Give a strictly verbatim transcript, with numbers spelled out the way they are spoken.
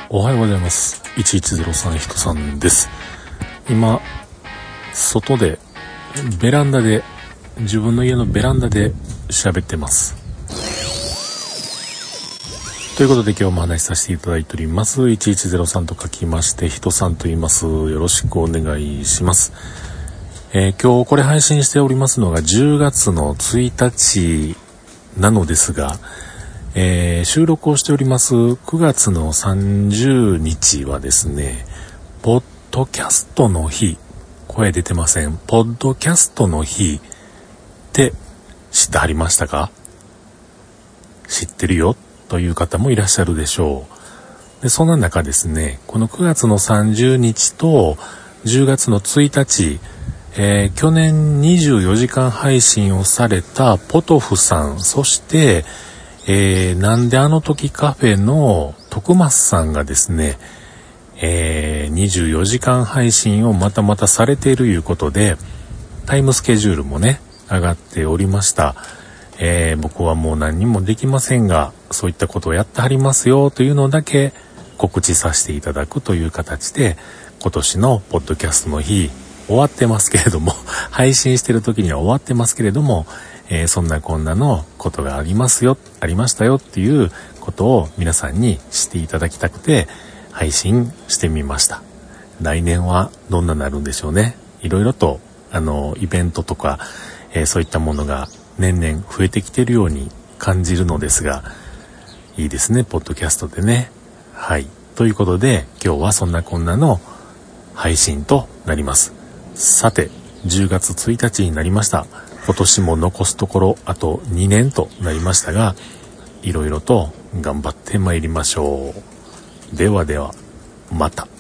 おはようございます。いちいちゼロさんひとさんです。今外でベランダで自分の家のベランダで喋ってます。ということで今日も話しさせていただいております。いちいちゼロさんと書きましてひとさんと言います。よろしくお願いします。えー、今日これ配信しておりますのがじゅうがつのついたちなのですが、えー、収録をしておりますくがつのさんじゅうにちはですね、ポッドキャストの日、声出てません。ポッドキャストの日って知ってはりましたか？知ってるよという方もいらっしゃるでしょう。で、そんな中ですね、このくがつのさんじゅうにちとじゅうがつのついたち、えー、去年にじゅうよじかん配信をされたポトフさん、そしてえー、なんであの時カフェの徳松さんがですね、えー、にじゅうよじかん配信をまたまたされているいうことで、タイムスケジュールもね、上がっておりました。えー、僕はもう何にもできませんが、そういったことをやってはりますよというのだけ告知させていただくという形で、今年のポッドキャストの日、終わってますけれども、配信してる時には終わってますけれども、えー、そんなこんなのことがありますよ、ありましたよっていうことを皆さんに知っていただきたくて配信してみました。来年はどんななるんでしょうね。いろいろとあのイベントとか、えー、そういったものが年々増えてきているように感じるのですが、いいですね、ポッドキャストでね。はい。ということで今日はそんなこんなの配信となります。さて、じゅうがつついたちになりました。今年も残すところあとにねんとなりましたが、いろいろと頑張ってまいりましょう。ではでは、また。